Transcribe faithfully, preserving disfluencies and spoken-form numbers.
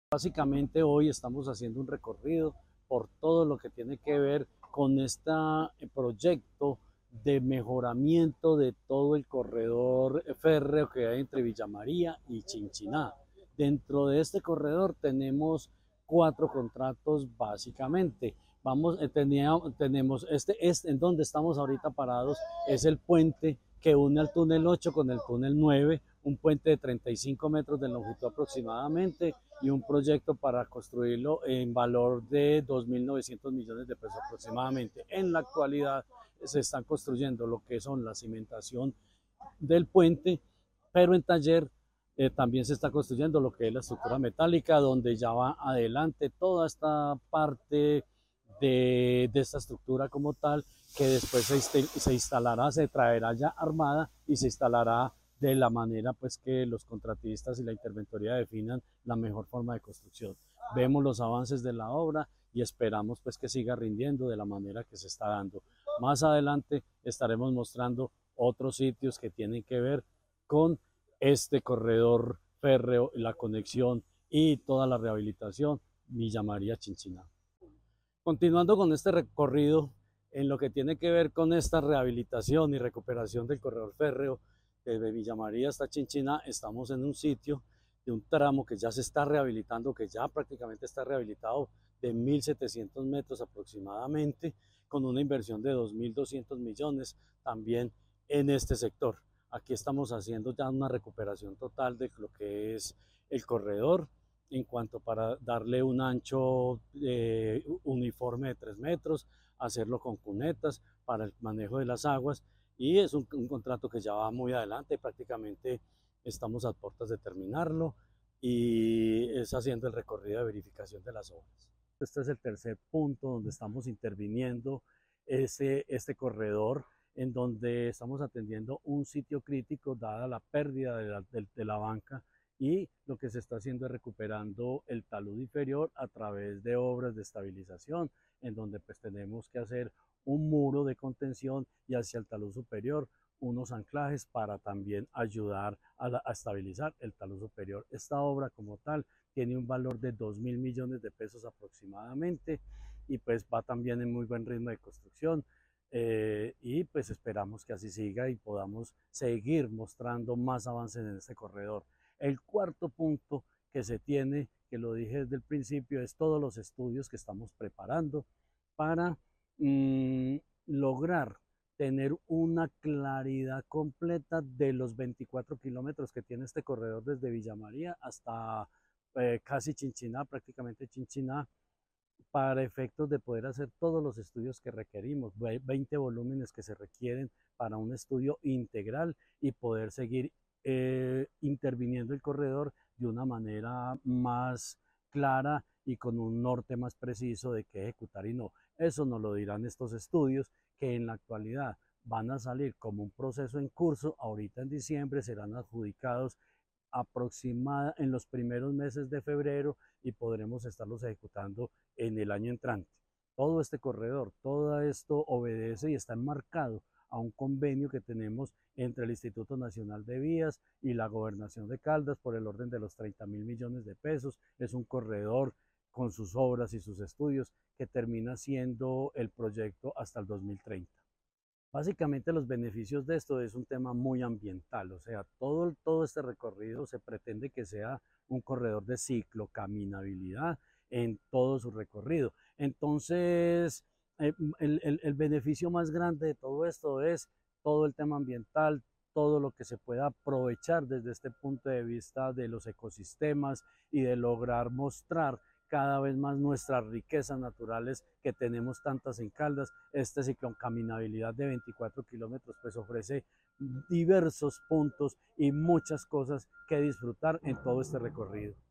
Básicamente hoy estamos haciendo un recorrido por todo lo que tiene que ver con este proyecto de mejoramiento de todo el corredor férreo que hay entre Villa María y Chinchiná. Dentro de este corredor tenemos cuatro contratos básicamente. Vamos, eh, tenía, tenemos este, este, en donde estamos ahorita parados, es el puente que une al túnel ocho con el túnel nueve, un puente de treinta y cinco metros de longitud aproximadamente, y un proyecto para construirlo en valor de dos mil novecientos millones de pesos aproximadamente. En la actualidad se están construyendo lo que son la cimentación del puente, pero en taller eh, también se está construyendo lo que es la estructura metálica, donde ya va adelante toda esta parte de, de esta estructura como tal, que después se, se instalará, se traerá ya armada y se instalará de la manera pues que los contratistas y la interventoría definan la mejor forma de construcción. Vemos los avances de la obra y esperamos pues que siga rindiendo de la manera que se está dando. Más adelante estaremos mostrando otros sitios que tienen que ver con este corredor férreo, la conexión y toda la rehabilitación Villa María Chinchiná. Continuando con este recorrido en lo que tiene que ver con esta rehabilitación y recuperación del corredor férreo desde Villa María hasta Chinchiná, estamos en un sitio de un tramo que ya se está rehabilitando, que ya prácticamente está rehabilitado, de mil setecientos metros aproximadamente, con una inversión de dos mil doscientos millones también en este sector. Aquí estamos haciendo ya una recuperación total de lo que es el corredor, en cuanto para darle un ancho eh, uniforme de tres metros, hacerlo con cunetas para el manejo de las aguas, y es un, un contrato que ya va muy adelante, prácticamente estamos a puertas de terminarlo y es haciendo el recorrido de verificación de las obras. Este es el tercer punto donde estamos interviniendo ese, este corredor, en donde estamos atendiendo un sitio crítico dada la pérdida de la, de, de la banca, y lo que se está haciendo es recuperando el talud inferior a través de obras de estabilización, en donde pues tenemos que hacer un muro de contención y hacia el talud superior unos anclajes para también ayudar a, la, a estabilizar el talud superior. Esta obra como tal tiene un valor de dos mil millones de pesos aproximadamente, y pues va también en muy buen ritmo de construcción. Eh, y pues esperamos que así siga y podamos seguir mostrando más avances en este corredor. El cuarto punto que se tiene, que lo dije desde el principio, es todos los estudios que estamos preparando para mmm, lograr tener una claridad completa de los veinticuatro kilómetros que tiene este corredor desde Villa María hasta eh, casi Chinchiná, prácticamente Chinchiná, para efectos de poder hacer todos los estudios que requerimos, veinte volúmenes que se requieren para un estudio integral, y poder seguir eh, interviniendo el corredor de una manera más clara y con un norte más preciso de qué ejecutar y no. Eso nos lo dirán estos estudios, que en la actualidad van a salir como un proceso en curso. Ahorita en diciembre serán adjudicados aproximada en los primeros meses de febrero, y podremos estarlos ejecutando en el año entrante. Todo este corredor, todo esto obedece y está enmarcado a un convenio que tenemos entre el Instituto Nacional de Vías y la Gobernación de Caldas por el orden de los treinta mil millones de pesos. Es un corredor con sus obras y sus estudios que termina siendo el proyecto hasta el dos mil treinta. Básicamente los beneficios de esto es un tema muy ambiental, o sea, todo, todo este recorrido se pretende que sea un corredor de ciclo, caminabilidad en todo su recorrido. Entonces, eh, el, el, el beneficio más grande de todo esto es todo el tema ambiental, todo lo que se pueda aprovechar desde este punto de vista de los ecosistemas y de lograr mostrar cada vez más nuestras riquezas naturales que tenemos tantas en Caldas. Este ciclocaminabilidad de veinticuatro kilómetros pues ofrece diversos puntos y muchas cosas que disfrutar en todo este recorrido.